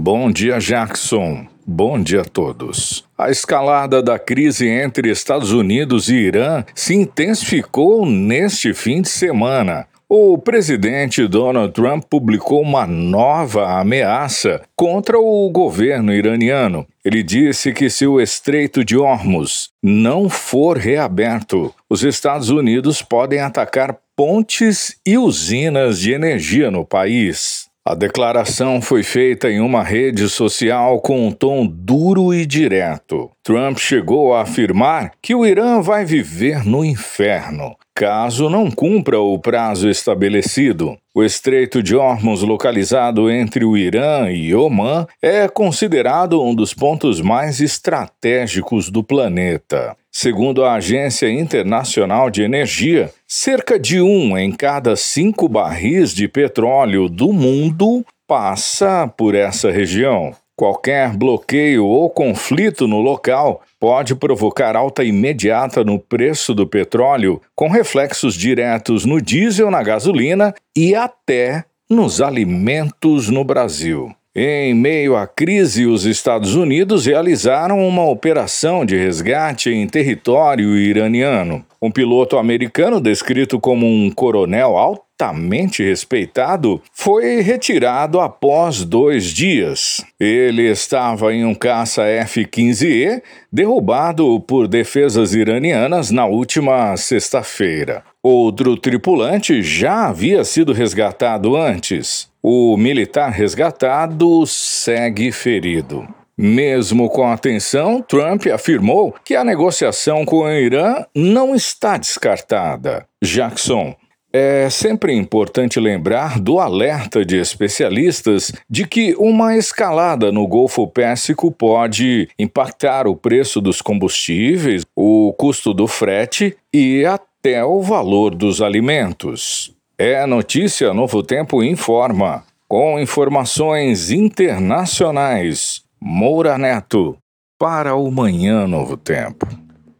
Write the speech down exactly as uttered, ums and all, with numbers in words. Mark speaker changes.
Speaker 1: Bom dia, Jackson. Bom dia a todos. A escalada da crise entre Estados Unidos e Irã se intensificou neste fim de semana. O presidente Donald Trump publicou uma nova ameaça contra o governo iraniano. Ele disse que se o Estreito de Hormuz não for reaberto, os Estados Unidos podem atacar pontes e usinas de energia no país. A declaração foi feita em uma rede social com um tom duro e direto. Trump chegou a afirmar que o Irã vai viver no inferno caso não cumpra o prazo estabelecido. O Estreito de Hormuz, localizado entre o Irã e Omã, é considerado um dos pontos mais estratégicos do planeta. Segundo a Agência Internacional de Energia, cerca de um em cada cinco barris de petróleo do mundo passa por essa região. Qualquer bloqueio ou conflito no local pode provocar alta imediata no preço do petróleo, com reflexos diretos no diesel, na gasolina e até nos alimentos no Brasil. Em meio à crise, os Estados Unidos realizaram uma operação de resgate em território iraniano. Um piloto americano, descrito como um coronel altamente respeitado, foi retirado após dois dias. Ele estava em um caça F quinze E, derrubado por defesas iranianas na última sexta-feira. Outro tripulante já havia sido resgatado antes. O militar resgatado segue ferido. Mesmo com a tensão, Trump afirmou que a negociação com o Irã não está descartada. Jackson, é sempre importante lembrar do alerta de especialistas de que uma escalada no Golfo Pérsico pode impactar o preço dos combustíveis, o custo do frete e até o valor dos alimentos. É notícia Novo Tempo informa, com informações internacionais. Moura Neto, para o Manhã Novo Tempo.